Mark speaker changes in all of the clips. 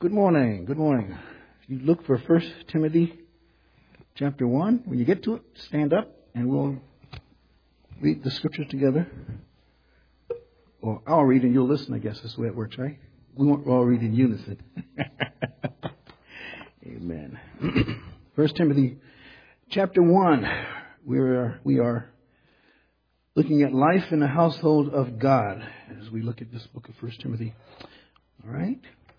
Speaker 1: Good morning. Good morning. You look for 1 Timothy chapter 1. When you get to it, stand up and we'll read the scriptures together. Or I'll read and you'll listen, I guess. That's the way it works, right? We won't all read in unison. Amen. 1 Timothy chapter 1. We are looking at life in the household of God as we look at this book of 1 Timothy. All right?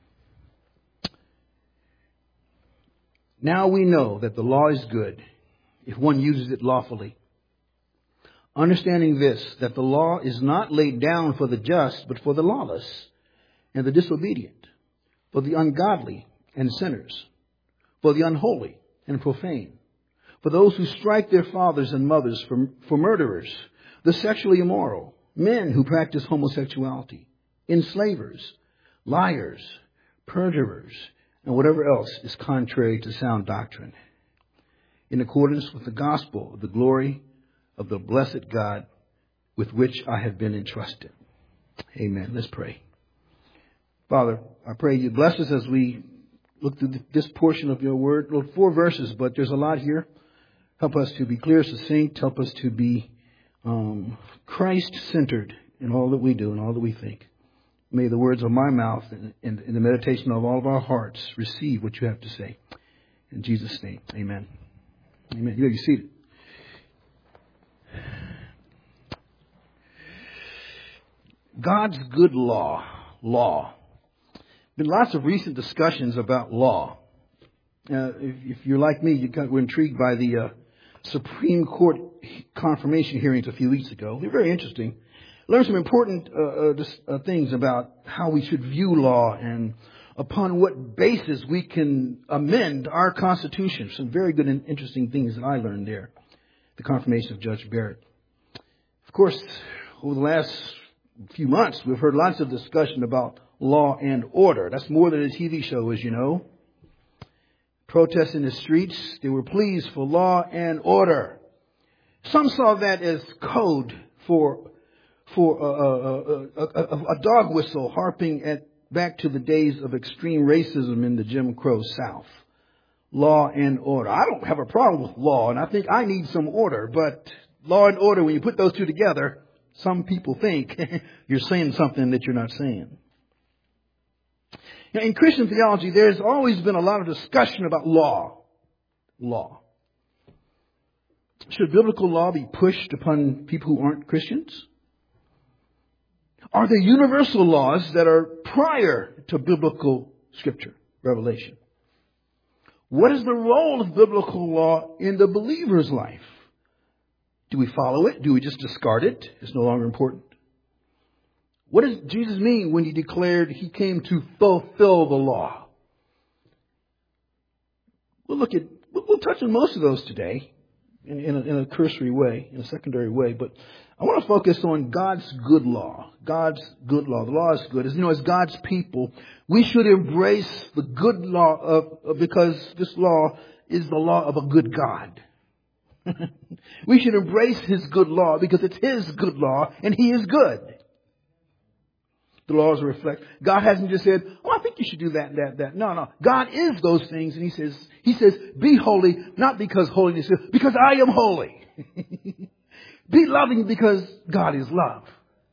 Speaker 1: Now we know that the law is good if one uses it lawfully. Understanding this, that the law is not laid down for the just, but for the lawless and the disobedient, for the ungodly and sinners, for the unholy and profane, for those who strike their fathers and mothers, for murderers, the sexually immoral, men who practice homosexuality, enslavers, liars, perjurers, and whatever else is contrary to sound doctrine, in accordance with the gospel of the glory of the blessed God with which I have been entrusted. Amen. Let's pray. Father, I pray you bless us as we look through this portion of your word. Lord, 4 verses, but there's a lot here. Help us to be clear, succinct. Help us to be Christ-centered in all that we do and all that we think. May the words of my mouth and the meditation of all of our hearts receive what you have to say. In Jesus' name, amen. Amen. You may be seated. God's good law. Been lots of recent discussions about law. If you're like me, you were intrigued by the Supreme Court confirmation hearings a few weeks ago. They're very interesting. Learned some important things about how we should view law and upon what basis we can amend our Constitution. Some very good and interesting things that I learned there. The confirmation of Judge Barrett. Of course, over the last few months, we've heard lots of discussion about law and order. That's more than a TV show, as you know. Protests in the streets, they were pleas for law and order. Some saw that as code for a dog whistle harping back to the days of extreme racism in the Jim Crow South. Law and order. I don't have a problem with law, and I think I need some order. But law and order, when you put those two together, some people think you're saying something that you're not saying. Now, in Christian theology, there's always been a lot of discussion about law. Law. Should biblical law be pushed upon people who aren't Christians? Are there universal laws that are prior to biblical scripture, revelation? What is the role of biblical law in the believer's life? Do we follow it? Do we just discard it? It's no longer important. What does Jesus mean when he declared he came to fulfill the law? We'll touch on most of those today in a cursory way, in a secondary way, but I want to focus on God's good law. God's good law. The law is good. As God's people, we should embrace the good law because this law is the law of a good God. We should embrace His good law because it's His good law and He is good. The laws reflect. God hasn't just said, I think you should do that. No. God is those things, and He says, be holy, not because holiness is, because I am holy. Be loving because God is love.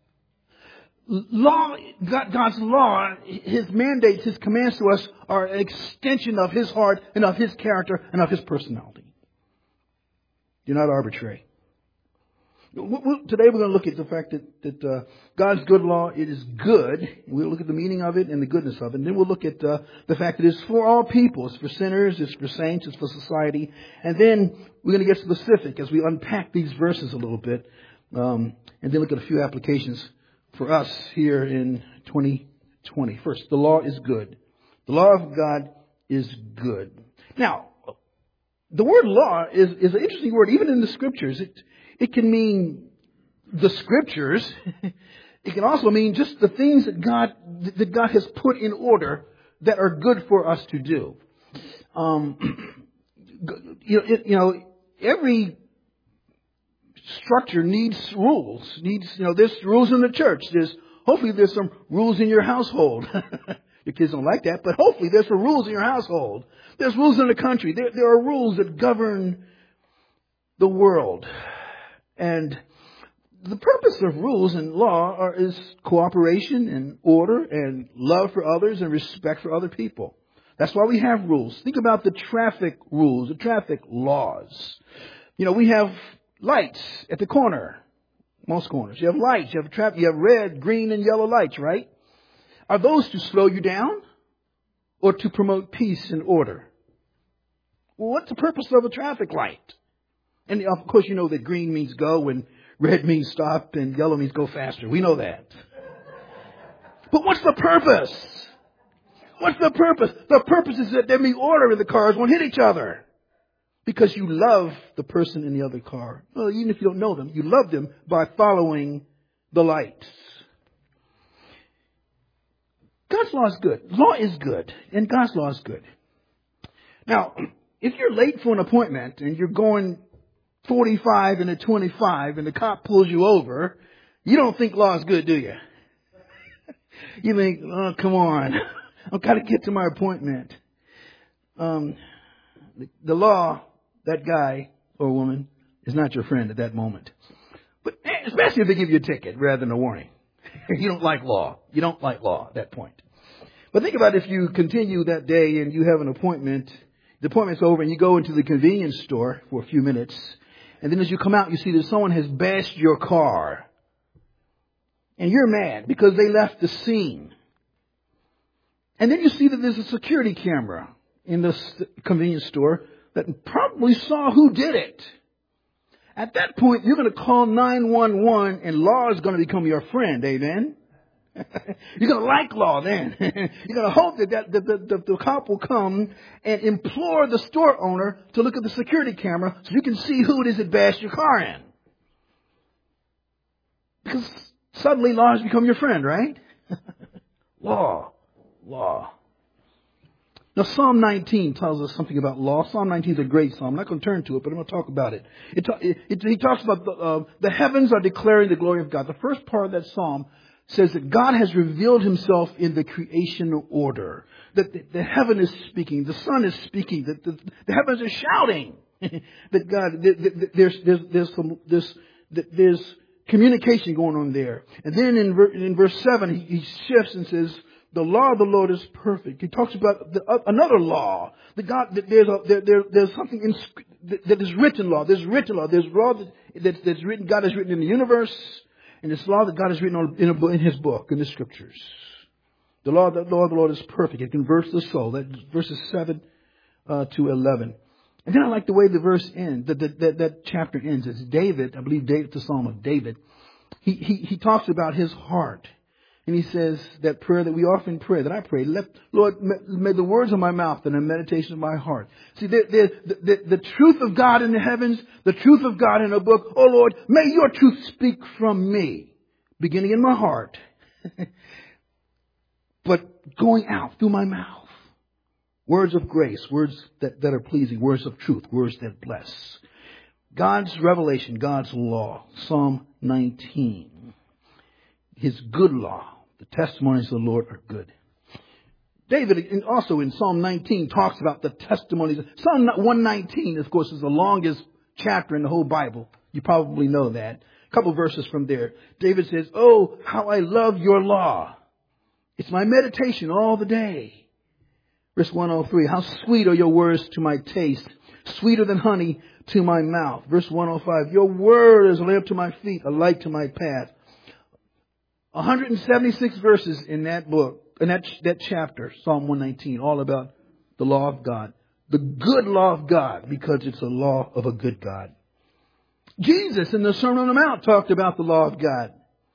Speaker 1: God's law, His mandates, His commands to us are an extension of His heart and of His character and of His personality. They're not arbitrary. Today we're going to look at the fact that God's good law, it is good. We'll look at the meaning of it and the goodness of it. And then we'll look at the fact that it's for all people. It's for sinners, it's for saints, it's for society. And then we're going to get specific as we unpack these verses a little bit. And then look at a few applications for us here in 2020. First, the law is good. The law of God is good. Now, the word law is an interesting word. Even in the scriptures, it can mean the scriptures. It can also mean just the things that God has put in order that are good for us to do. Every structure needs rules. There's rules in the church. Hopefully there's some rules in your household. Your kids don't like that, but hopefully there's some rules in your household. There's rules in the country. There are rules that govern the world. And the purpose of rules and law is cooperation and order and love for others and respect for other people. That's why we have rules. Think about the traffic rules, the traffic laws. You know, we have lights at the corner, most corners. You have lights, you have red, green, and yellow lights, right? Are those to slow you down or to promote peace and order? Well, what's the purpose of a traffic light? And of course, you know that green means go and red means stop and yellow means go faster. We know that. But what's the purpose? What's the purpose? The purpose is that there be order and the cars won't hit each other. Because you love the person in the other car. Well, even if you don't know them, you love them by following the lights. God's law is good. Law is good. And God's law is good. Now, if you're late for an appointment and you're going 45 and a 25 and the cop pulls you over, you don't think law is good, do you? You think, oh, come on. I've got to get to my appointment. The law, that guy or woman, is not your friend at that moment. But especially if they give you a ticket rather than a warning. You don't like law. You don't like law at that point. But think about if you continue that day and you have an appointment. The appointment's over and you go into the convenience store for a few minutes. And then as you come out, you see that someone has bashed your car. And you're mad because they left the scene. And then you see that there's a security camera in the convenience store that probably saw who did it. At that point, you're going to call 911 and law is going to become your friend. Amen? You're going to like law then. You're going to hope that the cop will come and implore the store owner to look at the security camera so you can see who it is that bashed your car in. Because suddenly law has become your friend, right? Law. Now, Psalm 19 tells us something about law. Psalm 19 is a great psalm. I'm not going to turn to it, but I'm going to talk about it. He talks about the heavens are declaring the glory of God. The first part of that psalm says that God has revealed himself in the creation order. That the heaven is speaking. The sun is speaking. That the heavens are shouting. That God, there's communication going on there. And then in verse 7, he shifts and says, the law of the Lord is perfect. He talks about another law. There's something that is written law. There's written law. There's law that's written. God has written in the universe, and this law that God has written in His book, in the Scriptures. The law of the Lord is perfect. It converts the soul. That's verses 7 to 11. And then I like the way the verse ends. That chapter ends. It's David. I believe David, the Psalm of David. He talks about his heart. And he says that prayer that we often pray, that I pray, Lord, may the words of my mouth and the meditation of my heart. See, the truth of God in the heavens, the truth of God in a book. Oh, Lord, may your truth speak from me, beginning in my heart, but going out through my mouth. Words of grace, words that are pleasing, words of truth, words that bless. God's revelation, God's law, Psalm 19. His good law. The testimonies of the Lord are good. David also in Psalm 19 talks about the testimonies. Psalm 119, of course, is the longest chapter in the whole Bible. You probably know that. A couple verses from there. David says, oh, how I love your law. It's my meditation all the day. Verse 103, how sweet are your words to my taste, sweeter than honey to my mouth. Verse 105, your word is a lamp to my feet, a light to my path. 176 verses in that book, in that chapter, Psalm 119, all about the law of God. The good law of God, because it's a law of a good God. Jesus in the Sermon on the Mount talked about the law of God.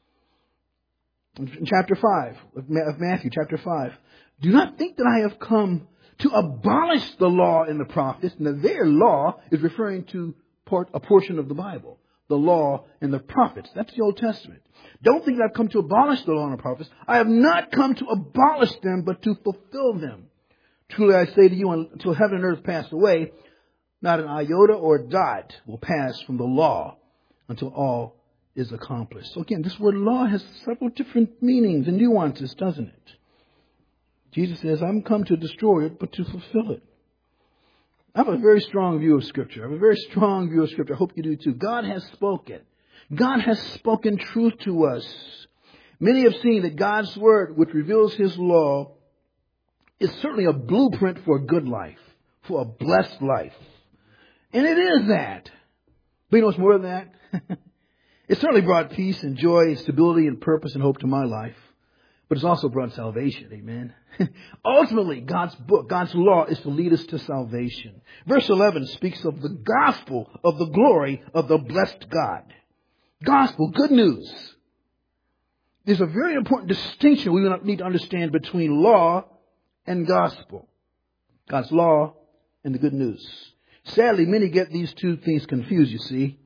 Speaker 1: In chapter 5 of Matthew, chapter 5. Do not think that I have come to abolish the law and the prophets. Now their law is referring to a portion of the Bible. The law and the prophets. That's the Old Testament. Don't think that I've come to abolish the law and the prophets. I have not come to abolish them, but to fulfill them. Truly I say to you, until heaven and earth pass away, not an iota or a dot will pass from the law until all is accomplished. So again, this word law has several different meanings and nuances, doesn't it? Jesus says, I'm come to destroy it, but to fulfill it. I have a very strong view of Scripture. I have a very strong view of Scripture. I hope you do too. God has spoken. God has spoken truth to us. Many have seen that God's Word, which reveals His law, is certainly a blueprint for a good life, for a blessed life. And it is that. But you know what's more than that? It certainly brought peace and joy and stability and purpose and hope to my life. But it's also brought salvation. Amen. Ultimately, God's book, God's law is to lead us to salvation. Verse 11 speaks of the gospel of the glory of the blessed God. Gospel, good news. There's a very important distinction we need to understand between law and gospel. God's law and the good news. Sadly, many get these two things confused, you see.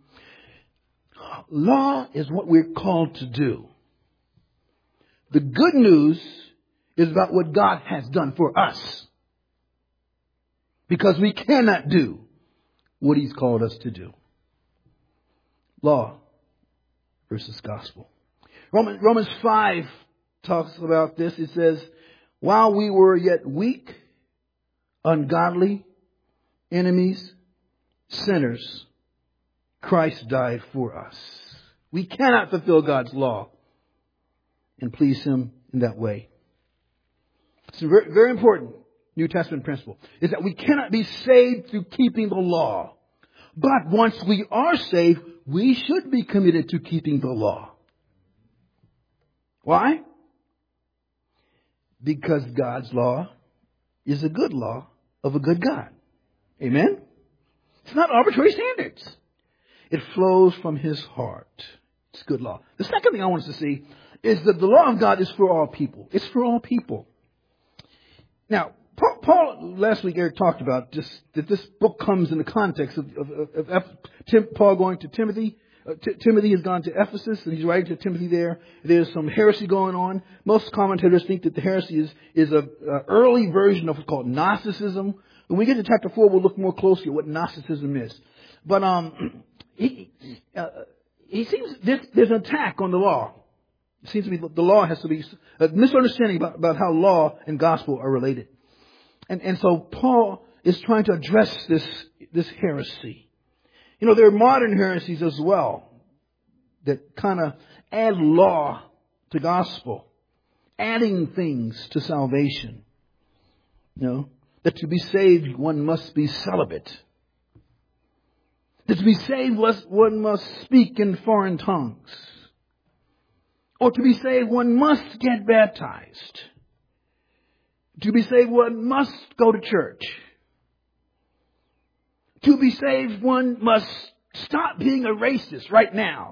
Speaker 1: Law is what we're called to do. The good news is about what God has done for us. Because we cannot do what He's called us to do. Law versus gospel. Romans 5 talks about this. It says, while we were yet weak, ungodly, enemies, sinners, Christ died for us. We cannot fulfill God's law and please Him in that way. It's a very, very important New Testament principle, is that we cannot be saved through keeping the law. But once we are saved, we should be committed to keeping the law. Why? Because God's law is a good law of a good God. Amen? It's not arbitrary standards. It flows from His heart. It's good law. The second thing I want us to see is that the law of God is for all people. It's for all people. Now, Paul, last week Eric talked about just that this book comes in the context of Paul going to Timothy. Timothy has gone to Ephesus and he's writing to Timothy there. There's some heresy going on. Most commentators think that the heresy is an early version of what's called Gnosticism. When we get to chapter 4, we'll look more closely at what Gnosticism is. But he seems there's an attack on the law. It seems to me the law has to be a misunderstanding about how law and gospel are related. And so Paul is trying to address this heresy. You know, there are modern heresies as well that kind of add law to gospel, adding things to salvation. You know, that to be saved, one must be celibate. That to be saved, one must speak in foreign tongues. Or to be saved, one must get baptized. To be saved, one must go to church. To be saved, one must stop being a racist right now.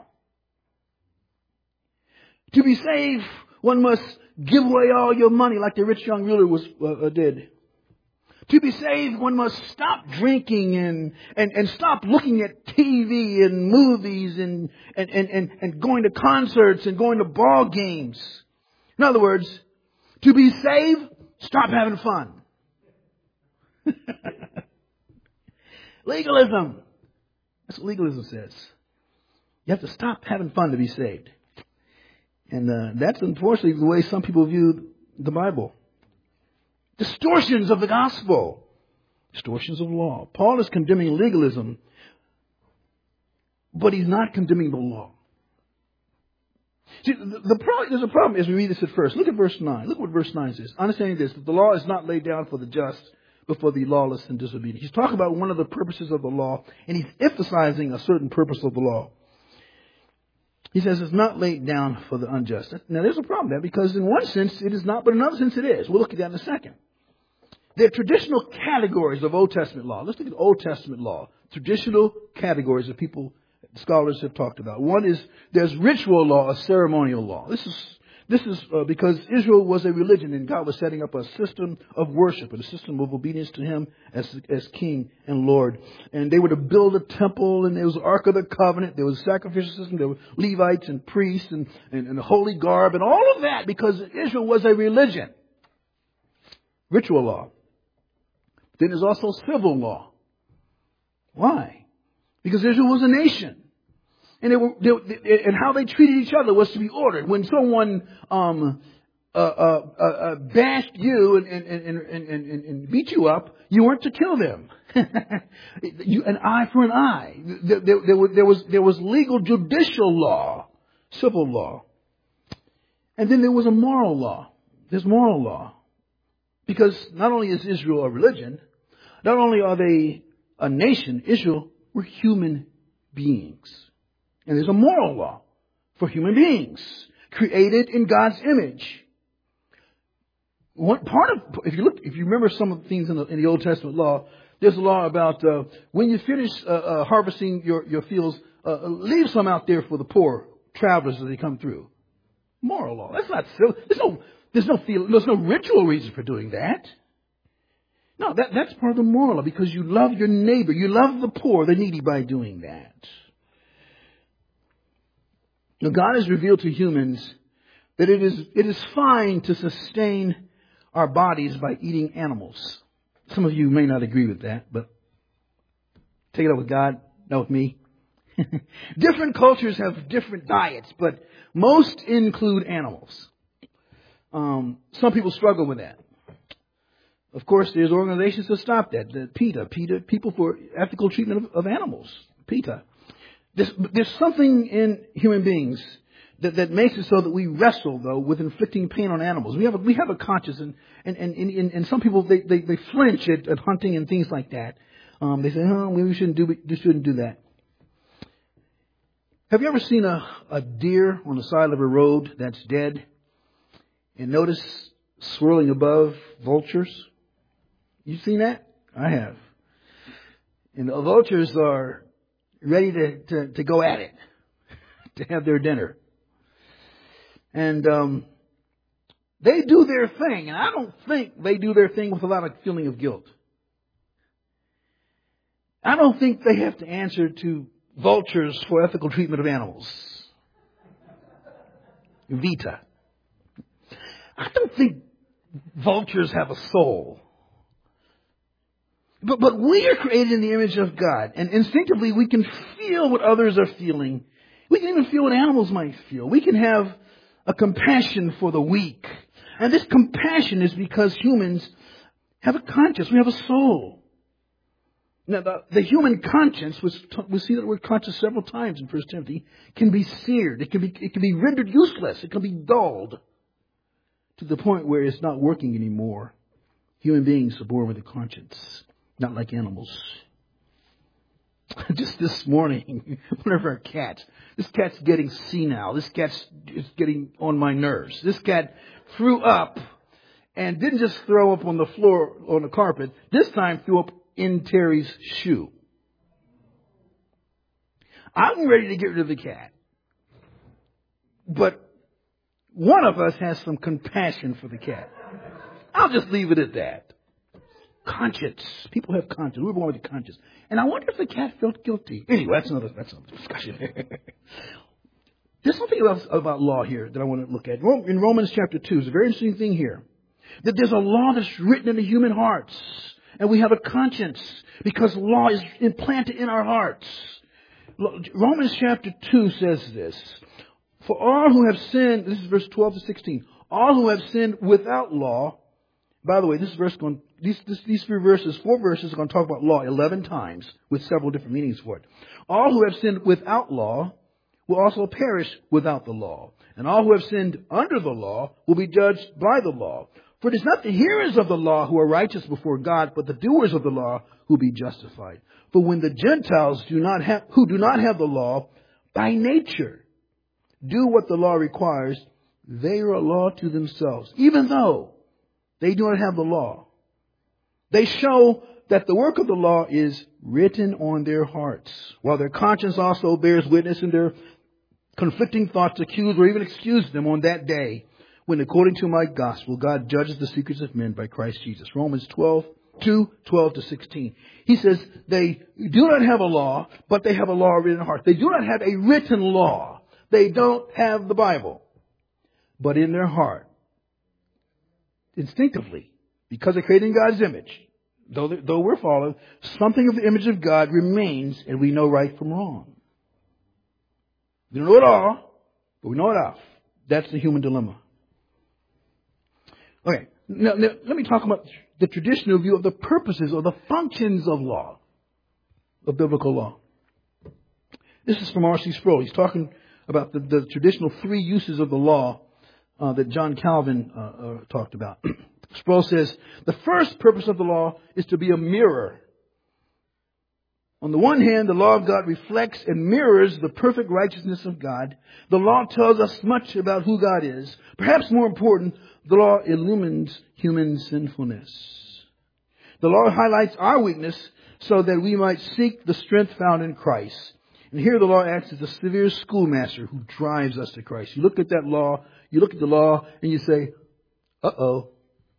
Speaker 1: To be saved, one must give away all your money like the rich young ruler did. To be saved, one must stop drinking and stop looking at TV and movies and going to concerts and going to ball games. In other words, to be saved, stop having fun. Legalism. That's what legalism says. You have to stop having fun to be saved. And that's unfortunately the way some people view the Bible. Distortions of the gospel. Distortions of law. Paul is condemning legalism, but he's not condemning the law. See, there's a problem as we read this at first. Look at verse 9. Look what verse 9 says. Understanding this, that the law is not laid down for the just, but for the lawless and disobedient. He's talking about one of the purposes of the law, and he's emphasizing a certain purpose of the law. He says it's not laid down for the unjust. Now, there's a problem there, because in one sense it is not, but in another sense it is. We'll look at that in a second. There are traditional categories of Old Testament law. Let's look at Old Testament law. Traditional categories that scholars have talked about. One is there's ritual law, a ceremonial law. This is because Israel was a religion and God was setting up a system of worship and a system of obedience to Him as King and Lord. And they were to build a temple, and there was the Ark of the Covenant. There was a sacrificial system. There were Levites and priests and the holy garb and all of that because Israel was a religion. Ritual law. Then there's also civil law. Why? Because Israel was a nation. And and how they treated each other was to be ordered. When someone bashed you and beat you up, you weren't to kill them. An eye for an eye. There was legal judicial law, civil law. And then there was a moral law. There's moral law. Because not only is Israel a religion, not only are they a nation, Israel were human beings. And there's a moral law for human beings, created in God's image. If you remember some of the things in the Old Testament law, there's a law about when you finish harvesting your fields, leave some out there for the poor travelers as they come through. Moral law. That's not silly. There's no ritual reason for doing that. No, that's part of the moral law, because you love your neighbor, you love the poor, the needy by doing that. Now, God has revealed to humans that it is fine to sustain our bodies by eating animals. Some of you may not agree with that, but take it up with God, not with me. Different cultures have different diets, but most include animals. Some people struggle with that. Of course, there's organizations to stop that. The PETA, People for Ethical Treatment of Animals. PETA. There's something in human beings that makes it so that we wrestle, though, with inflicting pain on animals. We have a conscience, and some people they flinch at hunting and things like that. They say, "Oh, we shouldn't do that." Have you ever seen a deer on the side of a road that's dead, and notice swirling above vultures? You seen that? I have. And the vultures are ready to go at it, to have their dinner. And they do their thing, and I don't think they do their thing with a lot of feeling of guilt. I don't think they have to answer to vultures for ethical treatment of animals. Vita. I don't think vultures have a soul. But we are created in the image of God, and instinctively we can feel what others are feeling. We can even feel what animals might feel. We can have a compassion for the weak. And this compassion is because humans have a conscience. We have a soul. Now, the human conscience, we see that word conscience several times in 1 Timothy, can be seared. It can be rendered useless. It can be dulled to the point where it's not working anymore. Human beings are born with a conscience, not like animals. Just this morning, one of our cats, this cat's getting senile. This cat's is getting on my nerves. This cat threw up and didn't just throw up on the floor, on the carpet. This time threw up in Terry's shoe. I'm ready to get rid of the cat. But one of us has some compassion for the cat. I'll just leave it at that. Conscience. People have conscience. We're born with a conscience. And I wonder if the cat felt guilty. Anyway, that's another discussion. There's something else about law here that I want to look at. In Romans chapter 2, there's a very interesting thing here. That there's a law that's written in the human hearts. And we have a conscience because law is implanted in our hearts. Romans chapter 2 says this. For all who have sinned, this is verse 12 to 16. All who have sinned without law. By the way, these 4 verses are going to talk about law 11 times with several different meanings for it. All who have sinned without law will also perish without the law. And all who have sinned under the law will be judged by the law. For it is not the hearers of the law who are righteous before God, but the doers of the law who will be justified. For when the Gentiles who do not have the law, by nature, do what the law requires, they are a law to themselves, even though they do not have the law. They show that the work of the law is written on their hearts, while their conscience also bears witness, and their conflicting thoughts accuse or even excuse them on that day, when according to my gospel, God judges the secrets of men by Christ Jesus. Romans 2:12 to 16. He says they do not have a law, but they have a law written in their heart. They do not have a written law. They don't have the Bible. But in their heart, instinctively, because they're created in God's image, though we're fallen, something of the image of God remains, and we know right from wrong. We don't know it all, but we know enough. That's the human dilemma. Okay, now let me talk about the traditional view of the purposes or the functions of law, of biblical law. This is from R.C. Sproul. He's talking about the traditional three uses of the law that John Calvin talked about. Sproul says, the first purpose of the law is to be a mirror. On the one hand, the law of God reflects and mirrors the perfect righteousness of God. The law tells us much about who God is. Perhaps more important, the law illumines human sinfulness. The law highlights our weakness so that we might seek the strength found in Christ. And here the law acts as a severe schoolmaster who drives us to Christ. You look at that law, you look at the law, and you say, uh-oh,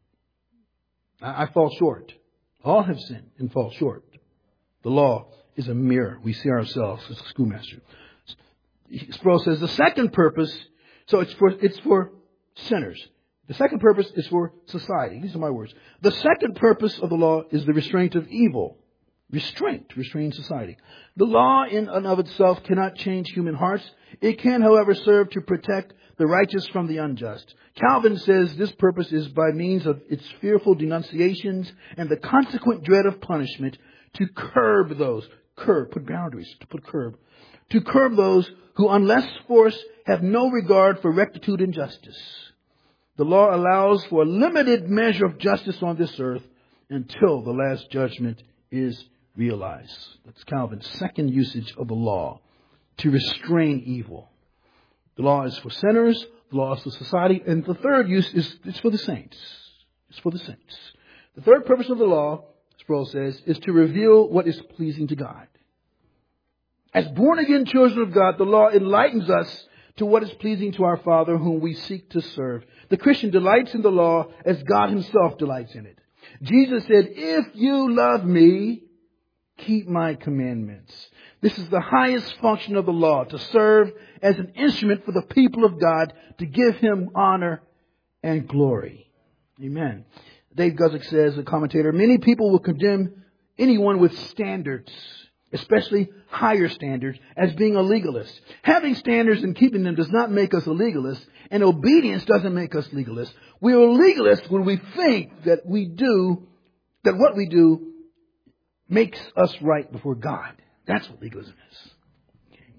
Speaker 1: I fall short. All have sinned and fall short. The law is a mirror. We see ourselves as a schoolmaster. Sproul says the second purpose, so it's for sinners. The second purpose is for society. These are my words. The second purpose of the law is the restraint of evil. Restrain society. The law in and of itself cannot change human hearts. It can, however, serve to protect the righteous from the unjust. Calvin says this purpose is by means of its fearful denunciations and the consequent dread of punishment to curb those, put boundaries, to curb those who, unless force, have no regard for rectitude and justice. The law allows for a limited measure of justice on this earth until the last judgment is realized. That's Calvin's second usage of the law, to restrain evil. The law is for sinners, the law is for society, and the third use is for the saints. It's for the saints. The third purpose of the law, Sproul says, is to reveal what is pleasing to God. As born-again children of God, the law enlightens us to what is pleasing to our Father whom we seek to serve. The Christian delights in the law as God himself delights in it. Jesus said, if you love me, keep my commandments. This is the highest function of the law, to serve as an instrument for the people of God, to give him honor and glory. Amen. Dave Guzik says, a commentator, many people will condemn anyone with standards, especially higher standards, as being a legalist. Having standards and keeping them does not make us a legalist, and obedience doesn't make us legalists. We are legalists when we think that what we do makes us right before God. That's what legalism is. Okay.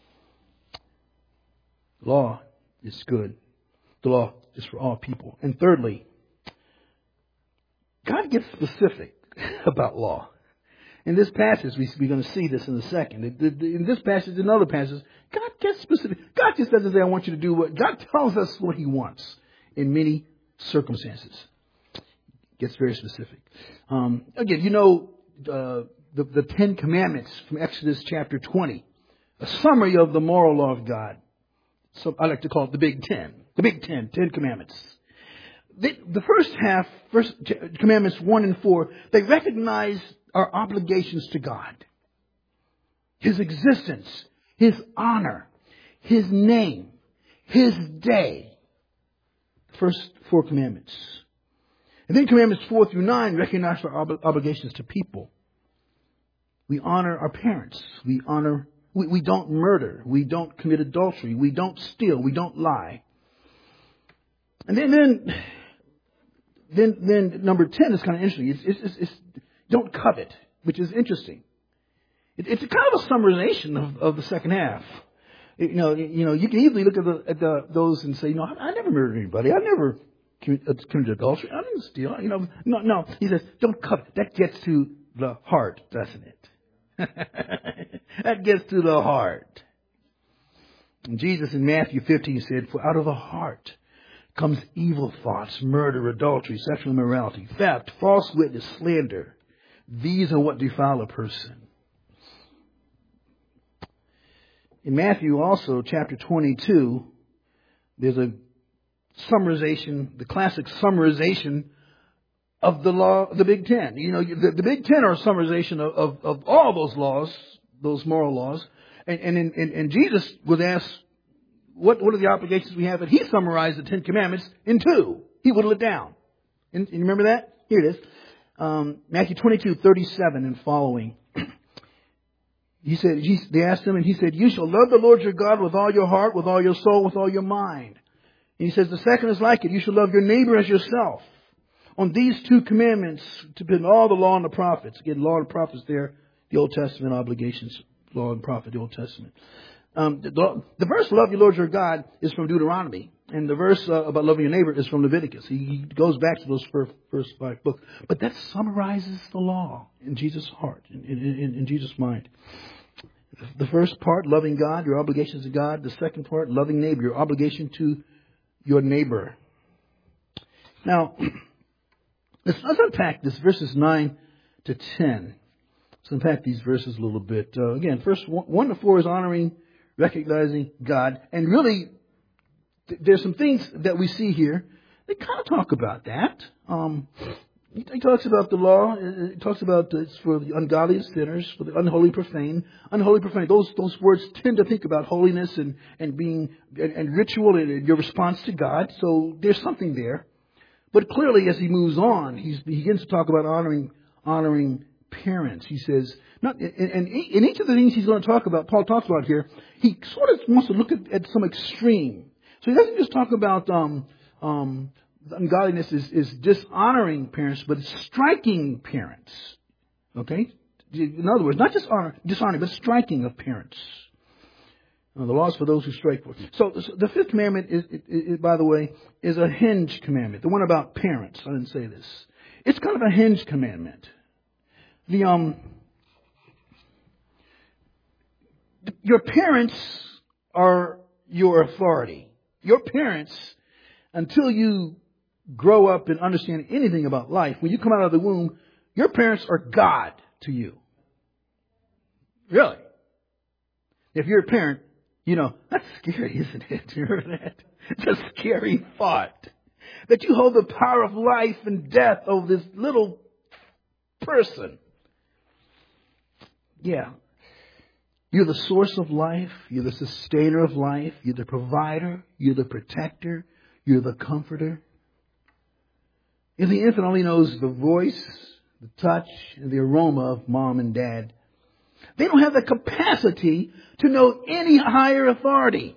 Speaker 1: Law is good. The law is for all people. And thirdly, God gets specific about law. In this passage, we're going to see this in a second. In this passage and other passages, God gets specific. God just doesn't say, I want you to do what. God tells us what he wants in many circumstances. Gets very specific. Again, you know, the Ten Commandments from Exodus chapter 20. A summary of the moral law of God. So I like to call it the Big Ten. The Big Ten, 10 Commandments. The first Commandments 1 and 4, they recognize our obligations to God. His existence, His honor, His name, His day. First 4 commandments. And then Commandments 4 through 9 recognize our obligations to people. We honor our parents. We don't murder. We don't commit adultery. We don't steal. We don't lie. And then number 10 is kind of interesting. It's don't covet, which is interesting. It's kind of a summarization of the second half. You can easily look at those and say, I never murdered anybody. I never committed adultery. I didn't steal. No. He says, don't covet. That gets to the heart, doesn't it? That gets to the heart. And Jesus in Matthew 15 said, for out of the heart comes evil thoughts, murder, adultery, sexual immorality, theft, false witness, slander. These are what defile a person. In Matthew also, chapter 22, there's a summarization, the classic summarization of the law, the Big Ten. The Big Ten are a summarization of all those laws, those moral laws. And Jesus was asked, what are the obligations we have? And he summarized the 10 Commandments in 2. He whittled it down. And you remember that? Here it is. Matthew 22:37 and following. They asked him, and he said, you shall love the Lord your God with all your heart, with all your soul, with all your mind. And he says, the second is like it. You shall love your neighbor as yourself. On these two commandments, to put all the law and the prophets. Again, law and prophets there, the Old Testament obligations, law and prophet, the Old Testament. The verse, love your Lord your God, is from Deuteronomy. And the verse about loving your neighbor is from Leviticus. He goes back to those first 5 books. But that summarizes the law in Jesus' heart, in Jesus' mind. The first part, loving God, your obligations to God. The second part, loving neighbor, your obligation to your neighbor. Now, let's unpack this, verses 9 to 10. Let's unpack these verses a little bit. Again, first 1 to 4 is honoring, recognizing God. And really, there's some things that we see here that kind of talk about that. He talks about the law. He talks about it's for the ungodly and sinners, for the unholy, profane. Unholy, profane. Those words tend to think about holiness and being and ritual and your response to God. So there's something there. But clearly, as he moves on, he begins to talk about honoring parents. He says, and in each of the things he's going to talk about, Paul talks about here, he sort of wants to look at some extreme. So he doesn't just talk about ungodliness is dishonoring parents, but it's striking parents. Okay? In other words, not just dishonoring, but striking of parents. The laws for those who strike. So the fifth commandment, is, by the way, is a hinge commandment. The one about parents. I didn't say this. It's kind of a hinge commandment. Your parents are your authority. Your parents, until you grow up and understand anything about life, when you come out of the womb, your parents are God to you. Really. If you're a parent, you know, that's scary, isn't it? You heard that? It's a scary thought. That you hold the power of life and death over this little person. Yeah. You're the source of life. You're the sustainer of life. You're the provider. You're the protector. You're the comforter. And the infant only knows the voice, the touch, and the aroma of mom and dad. They don't have the capacity to know any higher authority.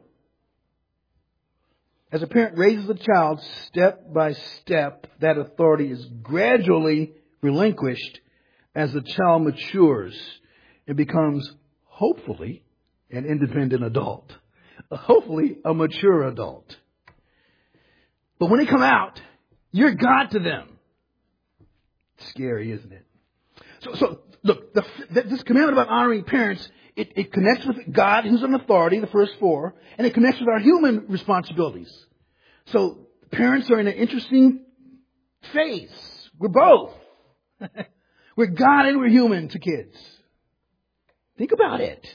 Speaker 1: As a parent raises a child step by step, that authority is gradually relinquished as the child matures and becomes, hopefully, an independent adult. Hopefully, a mature adult. But when they come out, you're God to them. Scary, isn't it? So look, this commandment about honoring parents, it connects with God, who's an authority, the first 4, and it connects with our human responsibilities. So parents are in an interesting phase. We're both. We're God and we're human to kids. Think about it.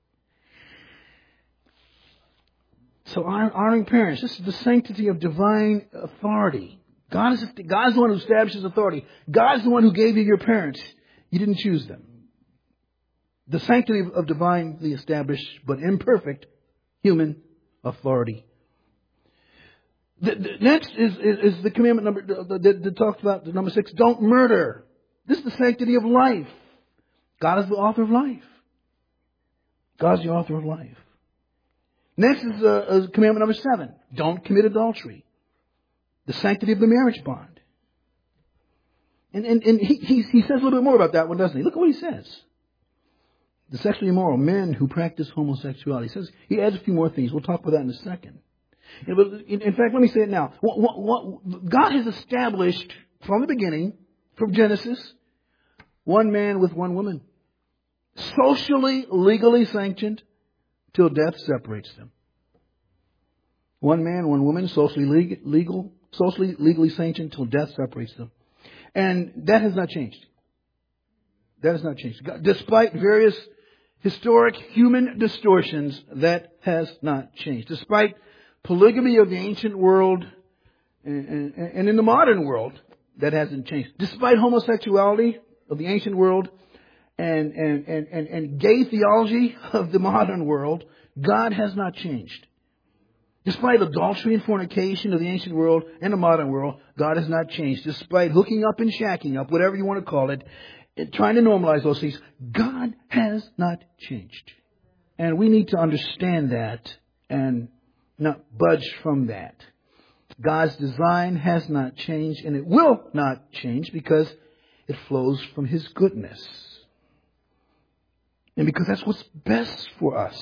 Speaker 1: So honoring parents, this is the sanctity of divine authority. God's the one who establishes authority. God's the one who gave you your parents. You didn't choose them. The sanctity of divinely established but imperfect human authority. Next is the commandment that talks about number 6. Don't murder. This is the sanctity of life. God is the author of life. God's the author of life. Next is commandment number 7. Don't commit adultery. The sanctity of the marriage bond. And he says a little bit more about that one, doesn't he? Look at what he says. The sexually immoral, men who practice homosexuality. He adds a few more things. We'll talk about that in a second. In fact, let me say it now. God has established from the beginning, from Genesis, one man with one woman. Socially, legally sanctioned till death separates them. One man, one woman, socially legally sanctioned till death separates them. And that has not changed. That has not changed. Despite various historic human distortions, that has not changed. Despite polygamy of the ancient world and in the modern world, that hasn't changed. Despite homosexuality of the ancient world and gay theology of the modern world, God has not changed. Despite adultery and fornication of the ancient world and the modern world, God has not changed. Despite hooking up and shacking up, whatever you want to call it, trying to normalize those things, God has not changed. And we need to understand that and not budge from that. God's design has not changed, and it will not change because it flows from His goodness. And because that's what's best for us.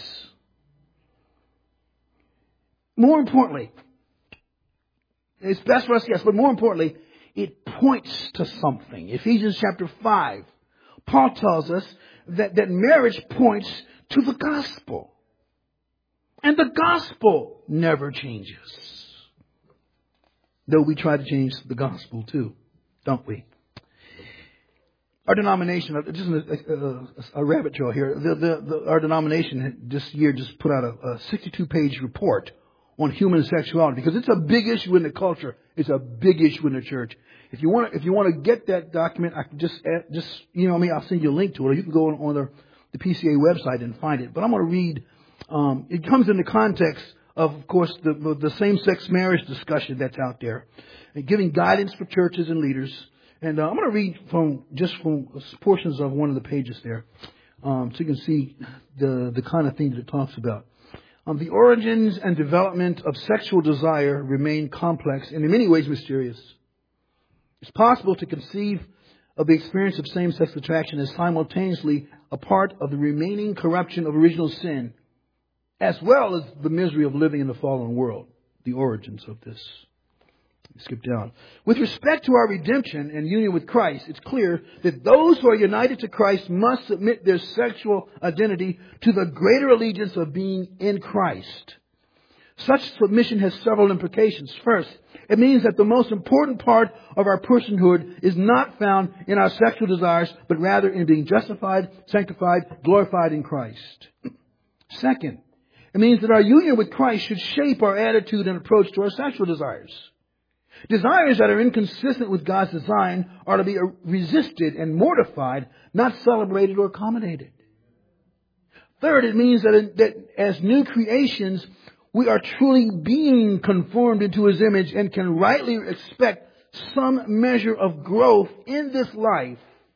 Speaker 1: More importantly, it's best for us, yes, but more importantly, it points to something. Ephesians chapter 5, Paul tells us that marriage points to the gospel. And the gospel never changes. Though we try to change the gospel too, don't we? Our denomination, just a rabbit trail here, our denomination this year just put out a 62-page report on human sexuality because it's a big issue in the culture. It's a big issue in the church. If you want to get that document, I can just email me. I'll send you a link to it, or you can go on the PCA website and find it. But I'm going to read. It comes in the context of course, the same-sex marriage discussion that's out there, and giving guidance for churches and leaders. And I'm going to read from portions of one of the pages there, so you can see the kind of thing that it talks about. The origins and development of sexual desire remain complex and in many ways mysterious. It's possible to conceive of the experience of same-sex attraction as simultaneously a part of the remaining corruption of original sin, as well as the misery of living in the fallen world. The origins of this. Skip down. With respect to our redemption and union with Christ, it's clear that those who are united to Christ must submit their sexual identity to the greater allegiance of being in Christ. Such submission has several implications. First, it means that the most important part of our personhood is not found in our sexual desires, but rather in being justified, sanctified, glorified in Christ. Second, it means that our union with Christ should shape our attitude and approach to our sexual desires. Desires that are inconsistent with God's design are to be resisted and mortified, not celebrated or accommodated. Third, it means that as new creations, we are truly being conformed into His image and can rightly expect some measure of growth in this life,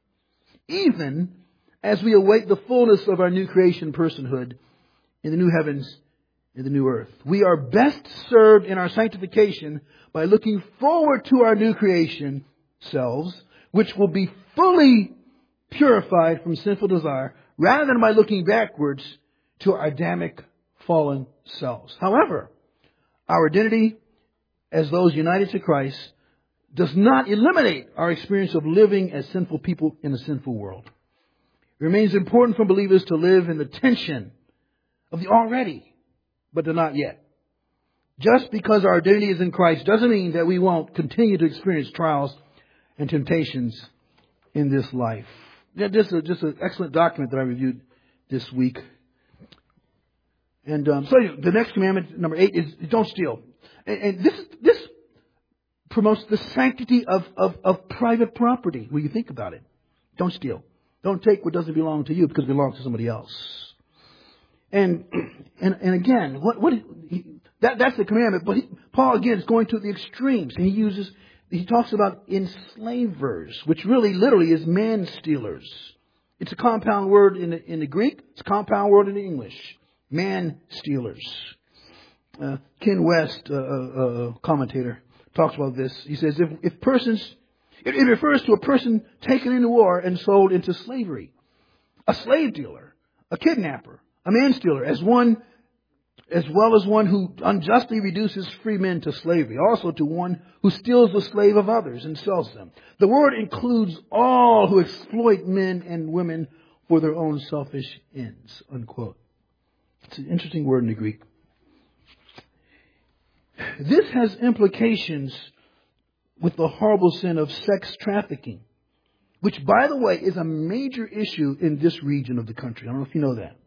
Speaker 1: even as we await the fullness of our new creation personhood in the new heavens and the new earth. We are best served in our sanctification by looking forward to our new creation selves, which will be fully purified from sinful desire, rather than by looking backwards to our Adamic fallen selves. However, our identity as those united to Christ does not eliminate our experience of living as sinful people in a sinful world. It remains important for believers to live in the tension of the already, but the not yet. Just because our identity is in Christ doesn't mean that we won't continue to experience trials and temptations in this life. Just an excellent document that I reviewed this week. And so the next commandment, number 8, is don't steal. And this promotes the sanctity of private property when you think about it. Don't steal. Don't take what doesn't belong to you because it belongs to somebody else. And again, that's the commandment. But Paul again is going to the extremes. And he talks about enslavers, which really literally is man stealers. It's a compound word in the Greek. It's a compound word in the English. Man stealers. Ken West, a commentator, talks about this. He says it refers to a person taken into war and sold into slavery. A slave dealer, a kidnapper, a man stealer, as well as one who unjustly reduces free men to slavery, also to one who steals the slave of others and sells them. The word includes all who exploit men and women for their own selfish ends, unquote. It's an interesting word in the Greek. This has implications with the horrible sin of sex trafficking, which, by the way, is a major issue in this region of the country. I don't know if you know that.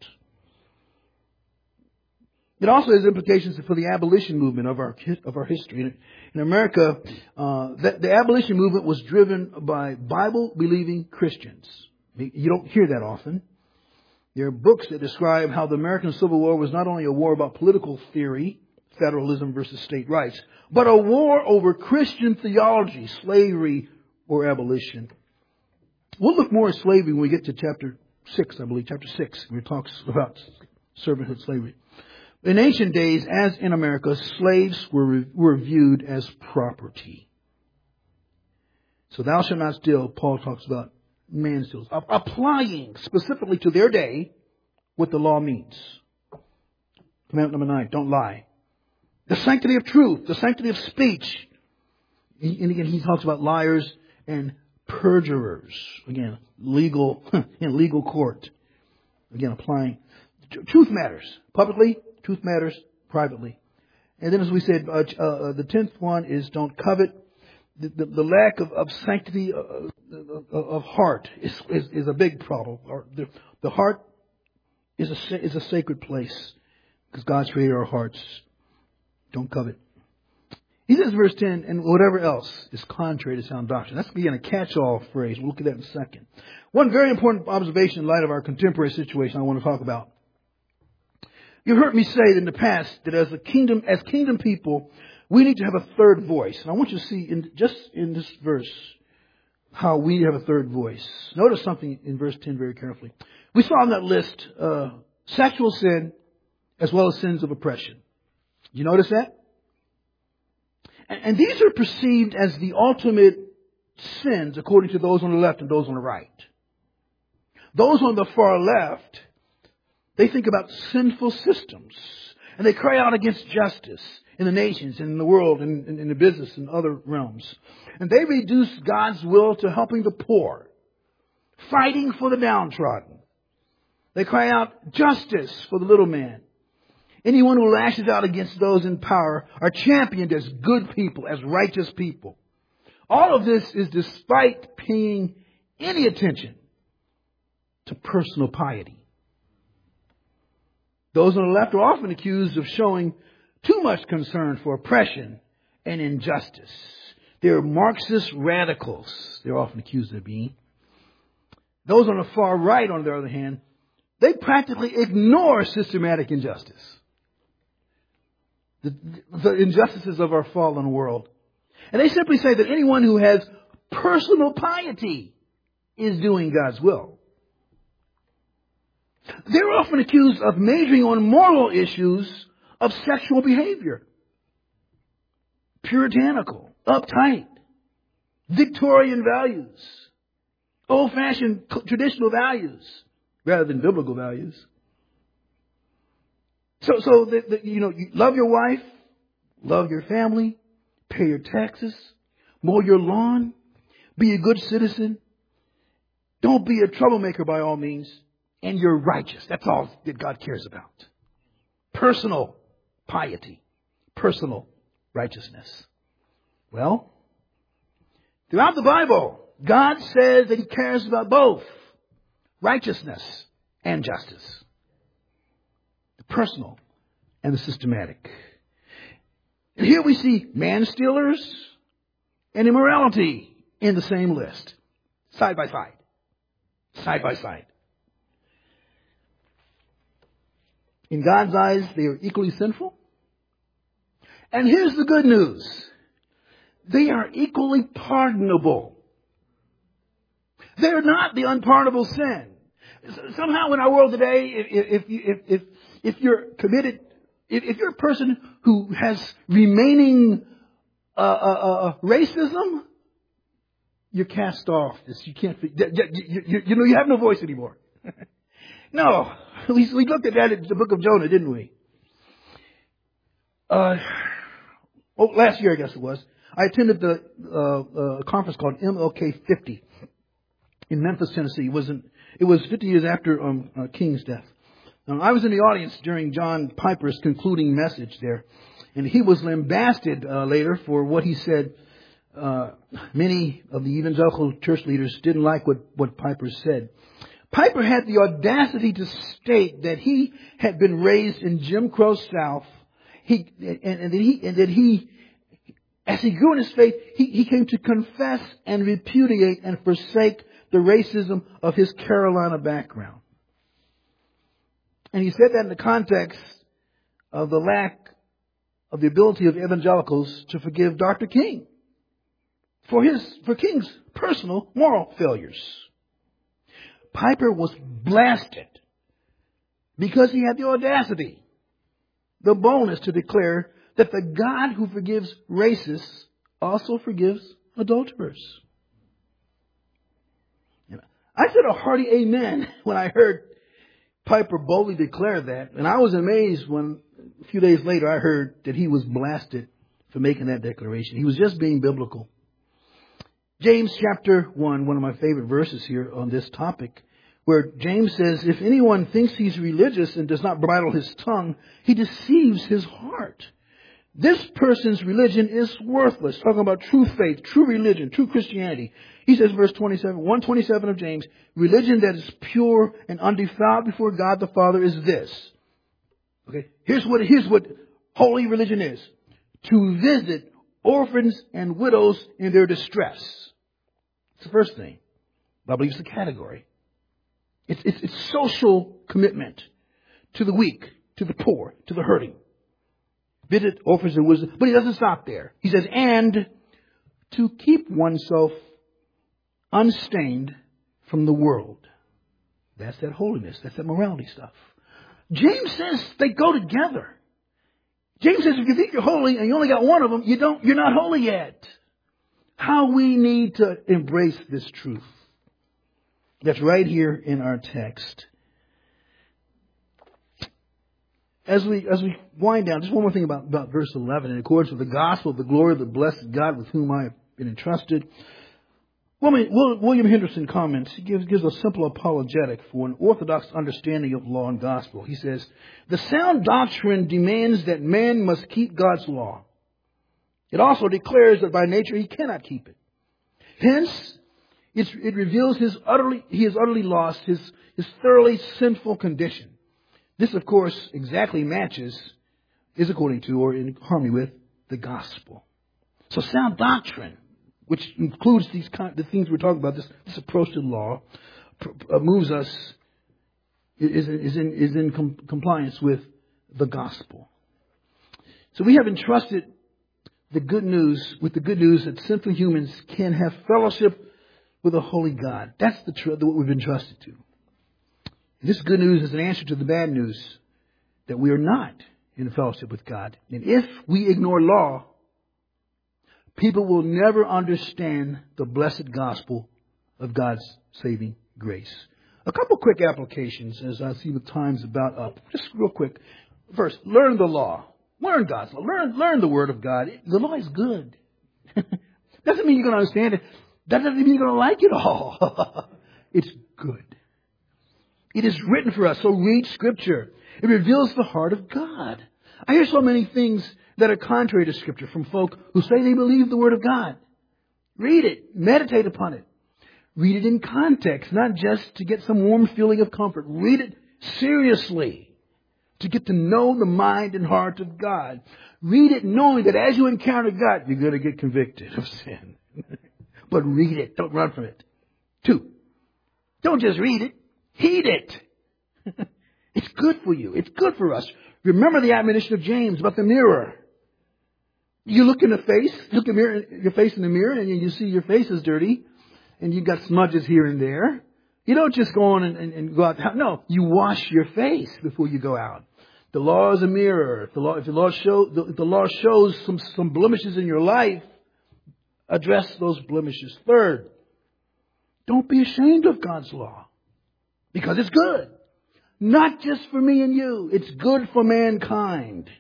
Speaker 1: It also has implications for the abolition movement of our history. In America, the abolition movement was driven by Bible-believing Christians. You don't hear that often. There are books that describe how the American Civil War was not only a war about political theory, federalism versus state rights, but a war over Christian theology, slavery, or abolition. We'll look more at slavery when we get to chapter 6, I believe, chapter 6, where it talks about servanthood slavery. In ancient days, as in America, slaves were viewed as property. So thou shalt not steal, Paul talks about man steals, applying specifically to their day what the law means. Commandment number 9, don't lie. The sanctity of truth, the sanctity of speech. And again, he talks about liars and perjurers. Again, legal, in legal court. Again, applying. Truth matters publicly, truth matters privately. And then as we said, the 10th one is don't covet. The lack of sanctity of heart is a big problem. The heart is a sacred place because God's created our hearts. Don't covet. He says, verse 10, and whatever else is contrary to sound doctrine. That's again a catch-all phrase. We'll look at that in a second. One very important observation in light of our contemporary situation I want to talk about. You've heard me say in the past that as kingdom people, we need to have a third voice. And I want you to see in this verse how we have a third voice. Notice something in verse 10 very carefully. We saw on that list sexual sin as well as sins of oppression. Did you notice that? And these are perceived as the ultimate sins according to those on the left and those on the right. Those on the far left, they think about sinful systems. And they cry out against justice in the nations and in the world and in the business and other realms. And they reduce God's will to helping the poor, fighting for the downtrodden. They cry out justice for the little man. Anyone who lashes out against those in power are championed as good people, as righteous people. All of this is despite paying any attention to personal piety. Those on the left are often accused of showing too much concern for oppression and injustice. They're Marxist radicals, they're often accused of being. Those on the far right, on the other hand, they practically ignore systematic injustice. The injustices of our fallen world. And they simply say that anyone who has personal piety is doing God's will. They're often accused of majoring on moral issues of sexual behavior. Puritanical, uptight, Victorian values, old-fashioned traditional values rather than biblical values. So you love your wife, love your family, pay your taxes, mow your lawn, be a good citizen. Don't be a troublemaker by all means, and you're righteous. That's all that God cares about. Personal piety, personal righteousness. Well, throughout the Bible, God says that He cares about both righteousness and justice. Personal and the systematic. And here we see man-stealers and immorality in the same list. Side by side. Side by side. In God's eyes, they are equally sinful. And here's the good news. They are equally pardonable. They're not the unpardonable sin. Somehow in our world today, if you're committed, if you're a person who has remaining racism, you're cast off. You can't. You have no voice anymore. No, we looked at that in the book of Jonah, didn't we? Last year I guess it was. I attended a conference called MLK 50 in Memphis, Tennessee. It was 50 years after King's death. I was in the audience during John Piper's concluding message there, and he was lambasted later for what he said. Many of the evangelical church leaders didn't like what Piper said. Piper had the audacity to state that he had been raised in Jim Crow South. As he grew in his faith, he came to confess and repudiate and forsake the racism of his Carolina background. And he said that in the context of the lack of the ability of evangelicals to forgive Dr. King for King's personal moral failures. Piper was blasted because he had the audacity the boldness to declare that the God who forgives racists also forgives adulterers. I said a hearty amen when I heard Piper boldly declare that. And I was amazed when a few days later I heard that he was blasted for making that declaration. He was just being biblical. James chapter 1, one of my favorite verses here on this topic, where James says, if anyone thinks he's religious and does not bridle his tongue, he deceives his heart. This person's religion is worthless. Talking about true faith, true religion, true Christianity. He says, verse 127 of James, religion that is pure and undefiled before God the Father is this. Okay, here's what holy religion is. To visit orphans and widows in their distress. It's the first thing. I believe it's the category. It's social commitment to the weak, to the poor, to the hurting. Visit orphans and widows. But he doesn't stop there. He says, and to keep oneself unstained from the world. That's that holiness. That's that morality stuff. James says they go together. James says if you think you're holy and you only got one of them, you're not holy yet. How we need to embrace this truth. That's right here in our text. As we wind down, just one more thing about verse 11. In accordance with the gospel of the glory of the blessed God with whom I have been entrusted. William Henderson comments, he gives a simple apologetic for an orthodox understanding of law and gospel. He says, the sound doctrine demands that man must keep God's law. It also declares that by nature he cannot keep it. Hence, it reveals he has utterly lost his thoroughly sinful condition. This, of course, exactly is according to or in harmony with the gospel. So sound doctrine, which includes the things we're talking about, this approach to law, moves us, is in compliance with the gospel. So we have entrusted the good news that sinful humans can have fellowship with a holy God. That's what we've been entrusted to. This good news is an answer to the bad news that we are not in fellowship with God. And if we ignore law, people will never understand the blessed gospel of God's saving grace. A couple quick applications as I see the time's about up. Just real quick. First, learn the law. Learn God's law. Learn the Word of God. The law is good. Doesn't mean you're going to understand it. That doesn't mean you're going to like it all. It's good. It is written for us, so read Scripture. It reveals the heart of God. I hear so many things that are contrary to Scripture from folk who say they believe the Word of God. Read it. Meditate upon it. Read it in context, not just to get some warm feeling of comfort. Read it seriously to get to know the mind and heart of God. Read it knowing that as you encounter God, you're going to get convicted of sin. But read it. Don't run from it. 2, don't just read it. Heed it. It's good for you. It's good for us. Remember the admonition of James about the mirror. You look in the face, your face in the mirror, and you see your face is dirty, and you've got smudges here and there. You don't just go on and go out. No, you wash your face before you go out. The law is a mirror. If the law shows some blemishes in your life, address those blemishes. 3rd, don't be ashamed of God's law. Because it's good. Not just for me and you. It's good for mankind.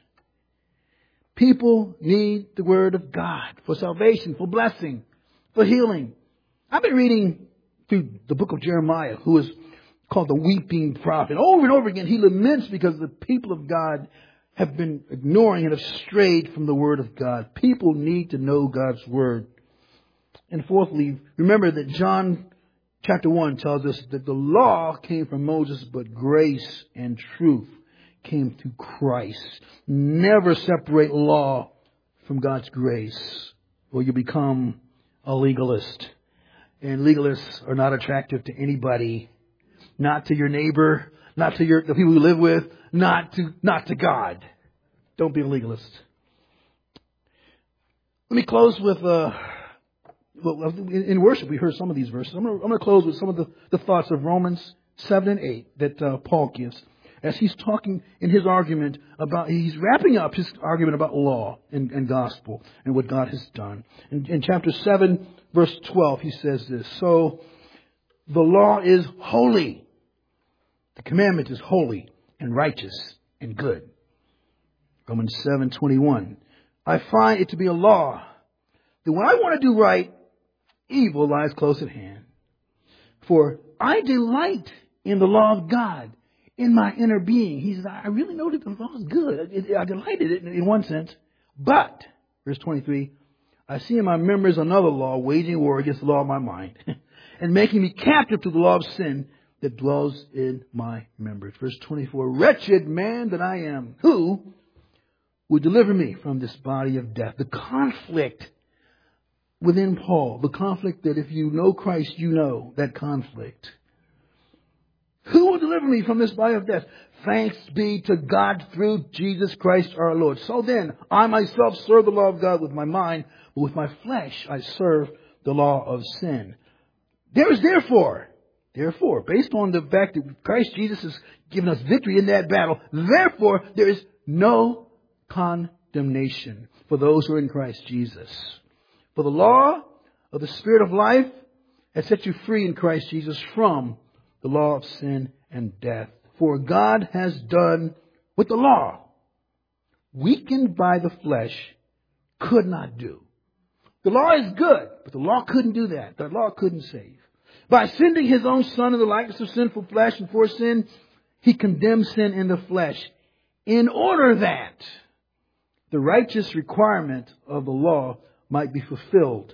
Speaker 1: People need the Word of God for salvation, for blessing, for healing. I've been reading through the book of Jeremiah, who is called the weeping prophet. Over and over again, he laments because the people of God have been ignoring and have strayed from the Word of God. People need to know God's Word. And 4thly, remember that John Chapter 1 tells us that the law came from Moses, but grace and truth came through Christ. Never separate law from God's grace, or you become a legalist. And legalists are not attractive to anybody. Not to your neighbor, not to the people you live with, not to God. Don't be a legalist. Let me close with in worship, we heard some of these verses. I'm going to close with some of the thoughts of Romans 7 and 8 that Paul gives. as he's talking in his argument about, he's wrapping up his argument about law and gospel and what God has done. In chapter 7, verse 12, he says this, so the law is holy. The commandment is holy and righteous and good. Romans 7:21. I find it to be a law that when I want to do right, evil lies close at hand. For I delight in the law of God in my inner being. He says, I really know that the law is good. I delighted in it in one sense. But, verse 23, I see in my members another law waging war against the law of my mind and making me captive to the law of sin that dwells in my members. Verse 24, wretched man that I am, who would deliver me from this body of death? The conflict within Paul, the conflict that if you know Christ, you know that conflict. Who will deliver me from this body of death? Thanks be to God through Jesus Christ our Lord. So then, I myself serve the law of God with my mind, but with my flesh I serve the law of sin. There is therefore, based on the fact that Christ Jesus has given us victory in that battle, therefore there is no condemnation for those who are in Christ Jesus. For the law of the Spirit of life has set you free in Christ Jesus from the law of sin and death. For God has done what the law, weakened by the flesh, could not do. The law is good, but the law couldn't do that. The law couldn't save. By sending His own Son in the likeness of sinful flesh and for sin, He condemned sin in the flesh in order that the righteous requirement of the law might be fulfilled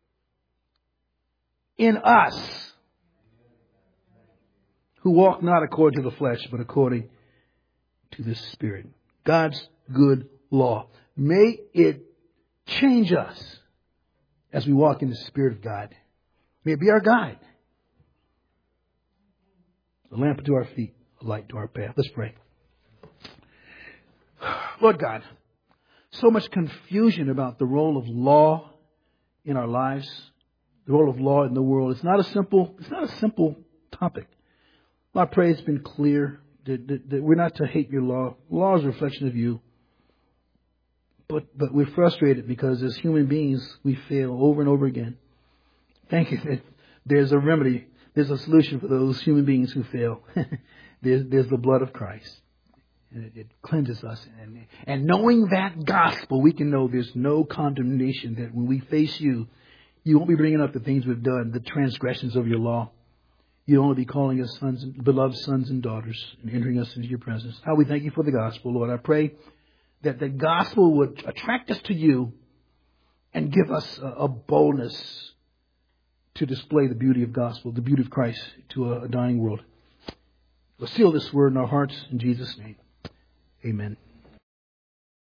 Speaker 1: in us who walk not according to the flesh, but according to the Spirit. God's good law. May it change us as we walk in the Spirit of God. May it be our guide. A lamp unto our feet, a light to our path. Let's pray. Lord God, so much confusion about the role of law in our lives, the role of law in the world. It's not a simple topic. I pray it's been clear that we're not to hate your law. Law is a reflection of you. But we're frustrated because as human beings, we fail over and over again. Thank you that there's a remedy. There's a solution for those human beings who fail. There's the blood of Christ. And it cleanses us. And knowing that gospel, we can know there's no condemnation, that when we face you, you won't be bringing up the things we've done, the transgressions of your law. You'll only be calling us sons, beloved sons and daughters, and entering us into your presence. How we thank you for the gospel, Lord. I pray that the gospel would attract us to you and give us a boldness to display the beauty of gospel, the beauty of Christ to a dying world. We'll seal this word in our hearts in Jesus' name. Amen.